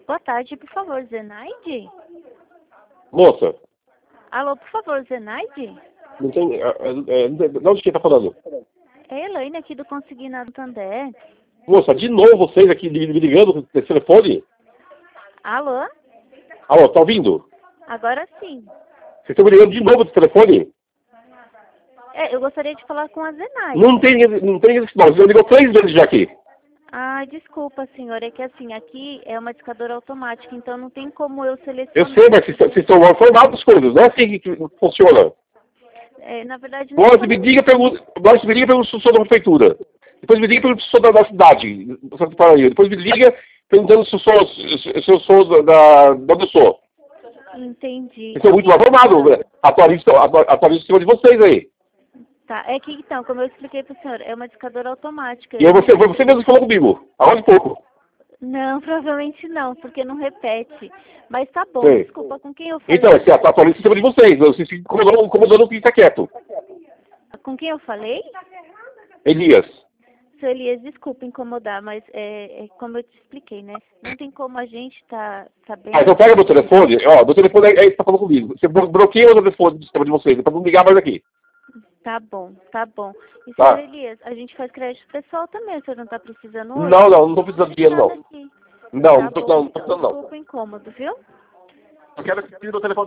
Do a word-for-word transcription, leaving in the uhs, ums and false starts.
Boa tarde, por favor, Zenaide? Moça, Alô, por favor, Zenaide? não tem. É, é, de onde que tá falando? É a Elaine aqui do Consignado Santander. Moça, de novo vocês aqui me me ligando nesse telefone? Alô? Alô, tá ouvindo? Agora sim. Vocês estão me ligando de novo nesse telefone? É, eu gostaria de falar com a Zenaide. Não tem, não tem esse não. Você ligou três vezes já aqui. Ah, desculpa, senhor. É que assim, aqui é uma discadora automática, então não tem como eu selecionar. Eu sei, mas vocês, vocês estão informados das coisas. Não é assim que funciona. É, na verdade, não Agora é me diga, pergunta, agora me liga perguntando se eu sou da prefeitura. Depois me liga perguntando se eu sou da, da cidade. Santa Paraíba. Depois me liga perguntando se eu sou, se, se eu sou da, da, de onde eu sou. Entendi. Vocês são muito mal informados. Atualiza, atualiza o sistema de vocês aí. Tá, é que então, como eu expliquei pro senhor, é uma discadora automática. E aí você, foi você mesmo que falou comigo. Agora um pouco. Não, provavelmente não, porque não repete. Mas tá bom, Sei. desculpa, com quem eu falei? Então, esse atualiza o sistema de vocês. Vocês ficam incomodando, incomodando quem está quieto. Com quem eu falei? Elias. Seu Elias, desculpa incomodar, mas é, é como eu te expliquei, né? Não tem como a gente tá sabendo... Ah, então pega meu telefone. Ó, meu telefone é, é esse que tá falando comigo. Você bloqueia o telefone do sistema de vocês. Pra não ligar mais aqui. Tá bom, tá bom. E, Tá. senhor Elias, a gente faz crédito pessoal também, o senhor não tá precisando hoje? Não, não, não tô precisando de dinheiro, não. Aqui. Não, Tá não tô, bom, não, não tô então, precisando, não. desculpa o incômodo, viu? Eu quero que tire meu telefone.